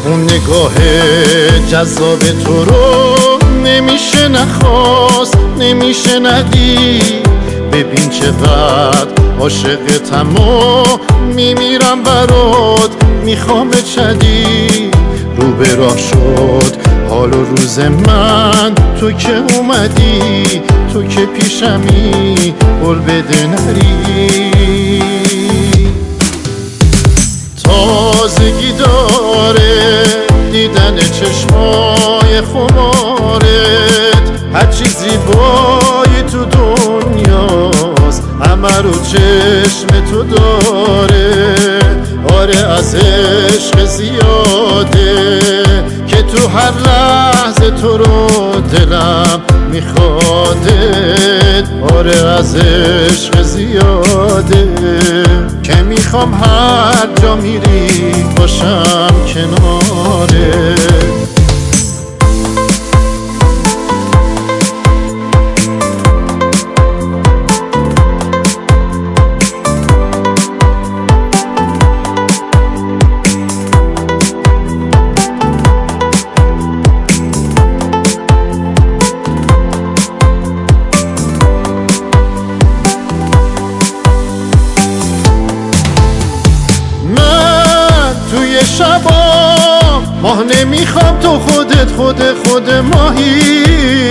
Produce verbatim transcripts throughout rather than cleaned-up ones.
اون نگاه جذاب تو رو نمیشه نخواست، نمیشه ندید. ببین چقدر عاشقتم و میمیرم برات، میخوام چدید. رو به راه شد حال و روز من، تو که اومدی، تو که پیشمی، قول بده نری. تازگی داره دیدن چشمای خمارت، هرچی زیبایی تو دنیاست همه رو چشم تو داره. آره از عشق زیاده که تو هر لحظه تو رو دلم میخوادت. آره از عشق زیاده که میخوام هر جا میری باشم کنارت. شبام ماه نمیخوام، تو خودت خود خود ماهی.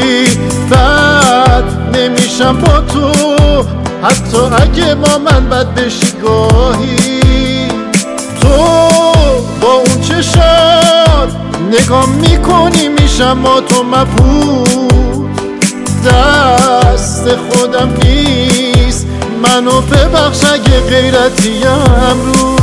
بعد نمیشم با تو حتی اگه با من بد بشی گاهی. تو با اون چشات نگاه میکنی میشم با تو مبهوت. دست خودم نیست منو ببخش اگه غیرتیم رو.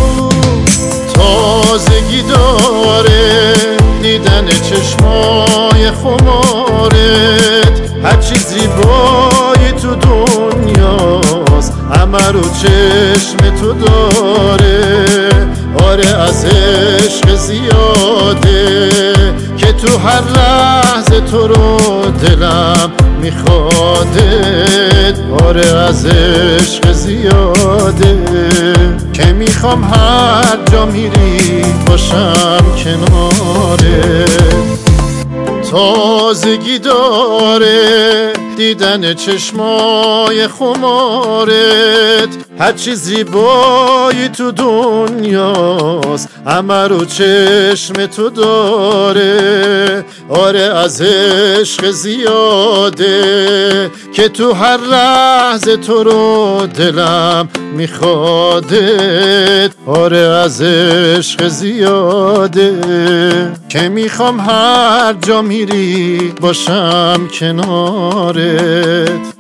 تازگی داره دیدن چشمای خمارت، هرچی زیبایی تو دنیاست همه رو چشم تو داره. آره از عشق زیاده که تو هر لحظه تو رو دلم میخوادت. آره از عشق زیاده که میخوام هر جا میری باشم کنارت. تازگی داره دیدن چشمای خمارت، هرچی زیبایی تو دنیاست همه رو چشم تو داره. آره از عشق زیاده که تو هر لحظه تو رو دلم میخوادت. آره از عشق زیاده که میخوام هر جا میری باشم کنارت.